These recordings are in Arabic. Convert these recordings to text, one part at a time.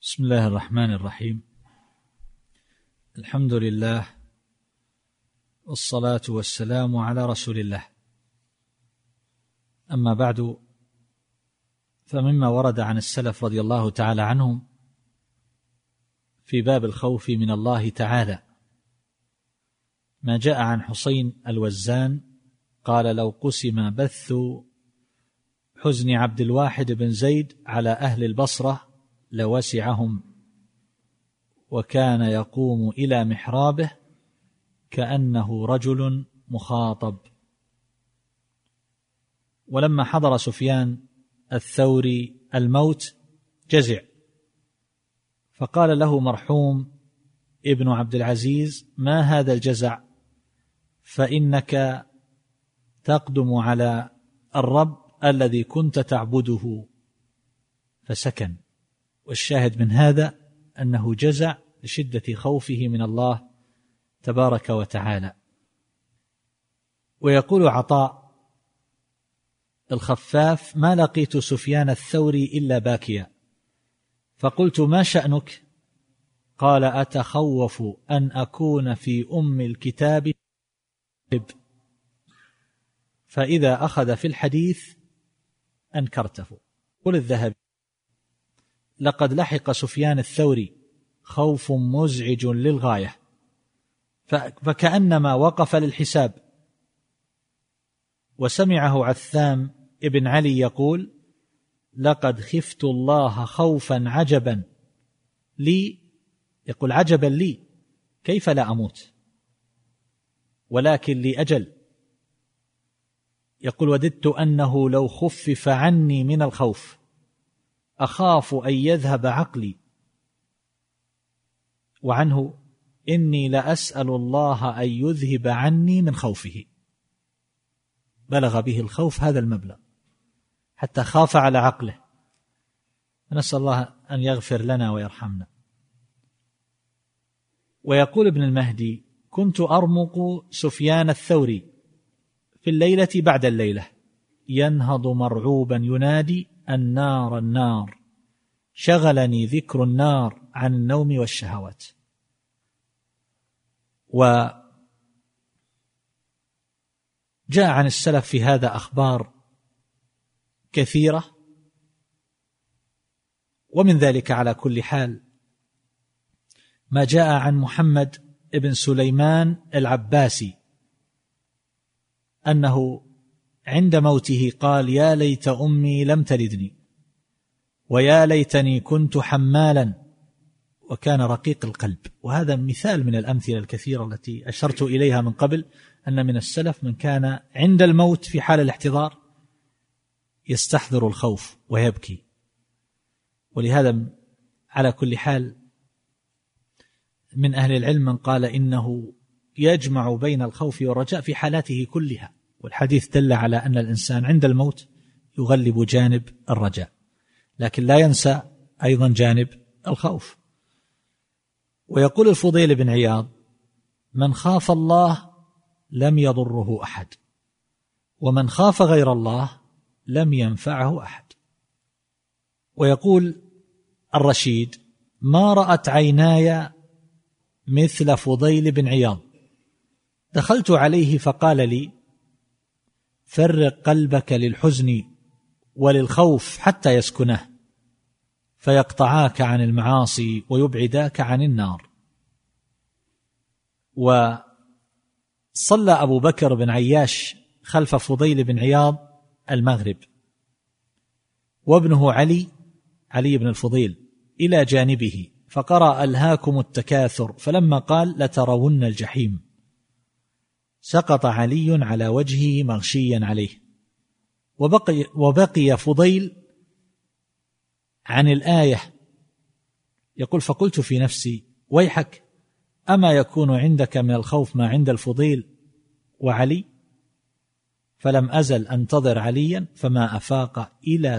بسم الله الرحمن الرحيم. الحمد لله والصلاة والسلام على رسول الله. أما بعد، فمما ورد عن السلف رضي الله تعالى عنهم في باب الخوف من الله تعالى ما جاء عن حسين الوزان قال: لو قسم بث حزن عبد الواحد بن زيد على أهل البصرة لوسعهم، وكان يقوم إلى محرابه كأنه رجل مخاطب. ولما حضر سفيان الثوري الموت جزع، فقال له مرحوم ابن عبد العزيز: ما هذا الجزع؟ فإنك تقدم على الرب الذي كنت تعبده. فسكن. والشاهد من هذا أنه جزع لشدة خوفه من الله تبارك وتعالى. ويقول عطاء الخفاف: ما لقيت سفيان الثوري إلا باكيا، فقلت: ما شأنك؟ قال: أتخوف أن أكون في أم الكتاب، فإذا أخذ في الحديث أنكرته. قل الذهبي: لقد لحق سفيان الثوري خوف مزعج للغاية، فكأنما وقف للحساب. وسمعه عثام ابن علي يقول: لقد خفت الله خوفا عجبا لي، يقول عجبا لي كيف لا أموت ولكن لي أجل. يقول: وددت أنه لو خفف عني من الخوف أخاف أن يذهب عقلي. وعنه: إني لأسأل الله أن يذهب عني من خوفه. بلغ به الخوف هذا المبلغ حتى خاف على عقله. نسأل الله أن يغفر لنا ويرحمنا. ويقول ابن المهدي: كنت أرمق سفيان الثوري في الليلة بعد الليلة، ينهض مرعوبا ينادي: النار النار، شغلني ذكر النار عن النوم والشهوات. وجاء عن السلف في هذا أخبار كثيرة، ومن ذلك على كل حال ما جاء عن محمد بن سليمان العباسي أنه عند موته قال: يا ليت أمي لم تلدني، ويا ليتني كنت حمالا. وكان رقيق القلب. وهذا مثال من الأمثلة الكثيرة التي أشرت إليها من قبل، أن من السلف من كان عند الموت في حال الاحتضار يستحضر الخوف ويبكي. ولهذا على كل حال من أهل العلم من قال إنه يجمع بين الخوف والرجاء في حالاته كلها، والحديث دل على أن الإنسان عند الموت يغلب جانب الرجاء، لكن لا ينسى أيضا جانب الخوف. ويقول الفضيل بن عياض: من خاف الله لم يضره أحد، ومن خاف غير الله لم ينفعه أحد. ويقول الرشيد: ما رأت عيناي مثل فضيل بن عياض، دخلت عليه فقال لي: فرق قلبك للحزن وللخوف حتى يسكنه، فيقطعاك عن المعاصي ويبعداك عن النار. وصلى أبو بكر بن عياش خلف فضيل بن عياض المغرب، وابنه علي بن الفضيل إلى جانبه، فقرأ: ألهاكم التكاثر، فلما قال: لترون الجحيم، سقط علي على وجهه مغشيا عليه. وبقي فضيل عن الآية. يقول: فقلت في نفسي: ويحك، أما يكون عندك من الخوف ما عند الفضيل وعلي؟ فلم أزل أنتظر عليا فما أفاق إلى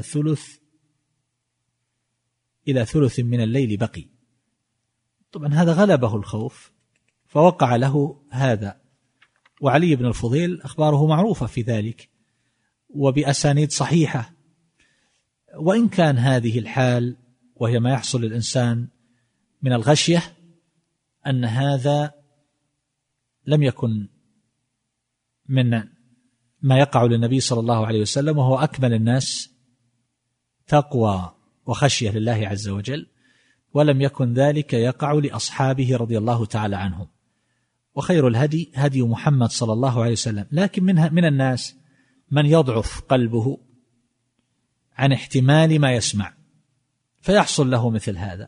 ثلث من الليل بقي. طبعا هذا غلبه الخوف فوقع له هذا. وعلي بن الفضيل أخباره معروفة في ذلك وبأسانيد صحيحة. وإن كان هذه الحال وهي ما يحصل للإنسان من الغشية، أن هذا لم يكن من ما يقع للنبي صلى الله عليه وسلم، وهو أكمل الناس تقوى وخشية لله عز وجل، ولم يكن ذلك يقع لأصحابه رضي الله تعالى عنهم. وخير الهدي هدي محمد صلى الله عليه وسلم. لكن من الناس من يضعف قلبه عن احتمال ما يسمع فيحصل له مثل هذا.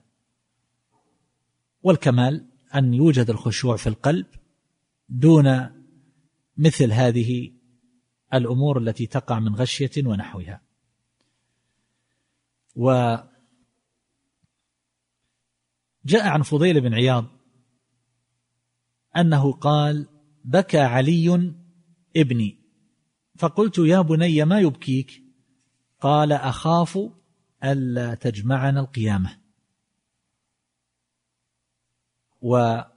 والكمال أن يوجد الخشوع في القلب دون مثل هذه الأمور التي تقع من غشية ونحوها. وجاء عن بن عياض أنه قال: بكى علي ابني، فقلت: يا بني ما يبكيك؟ قال: أخاف ألا تجمعنا القيامة. ويقول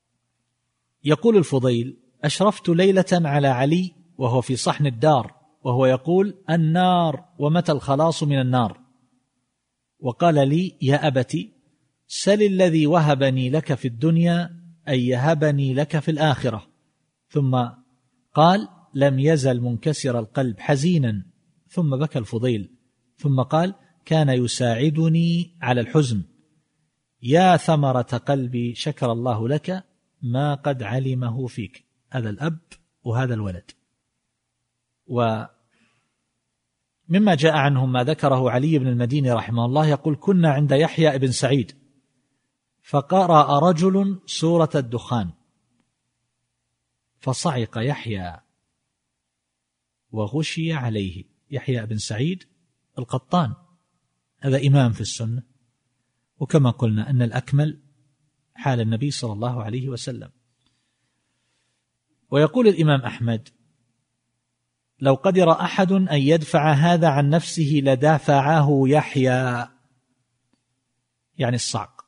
الفضيل: أشرفت ليلة على علي وهو في صحن الدار وهو يقول: النار ومتى الخلاص من النار؟ وقال لي: يا أبتي، سل الذي وهبني لك في الدنيا أن يهبني لك في الآخرة. ثم قال: لم يزل منكسر القلب حزينا. ثم بكى الفضيل ثم قال: كان يساعدني على الحزن. يا ثمرة قلبي، شكر الله لك ما قد علمه فيك. هذا الأب وهذا الولد. ومما جاء عنهم ما ذكره علي بن المديني رحمه الله، يقول: كنا عند يحيى بن سعيد فقرأ رجل سورة الدخان فصعق يحيى وغشي عليه. يحيى بن سعيد القطان هذا إمام في السنة، وكما قلنا أن الأكمل حال النبي صلى الله عليه وسلم. ويقول الإمام أحمد: لو قدر أحد أن يدفع هذا عن نفسه لدافعه يحيى، يعني الصعق،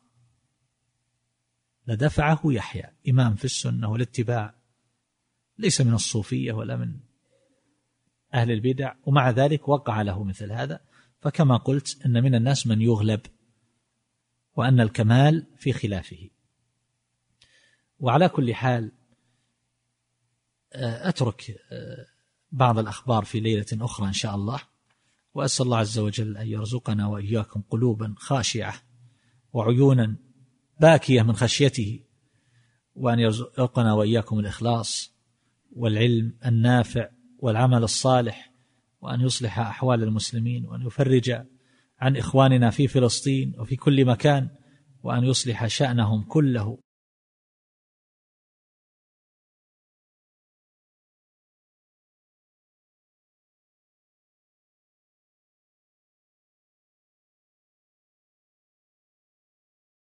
لدفعه يحيى. إمام في السنة والاتباع، ليس من الصوفية ولا من أهل البدع، ومع ذلك وقع له مثل هذا. فكما قلت أن من الناس من يغلب، وأن الكمال في خلافه. وعلى كل حال أترك بعض الأخبار في ليلة أخرى إن شاء الله، وأسأل الله عز وجل أن يرزقنا وإياكم قلوبا خاشعة وعيونا باكية من خشيته، وأن يرزقنا وإياكم الإخلاص والعلم النافع والعمل الصالح، وأن يصلح أحوال المسلمين، وأن يفرج عن إخواننا في فلسطين وفي كل مكان، وأن يصلح شأنهم كله،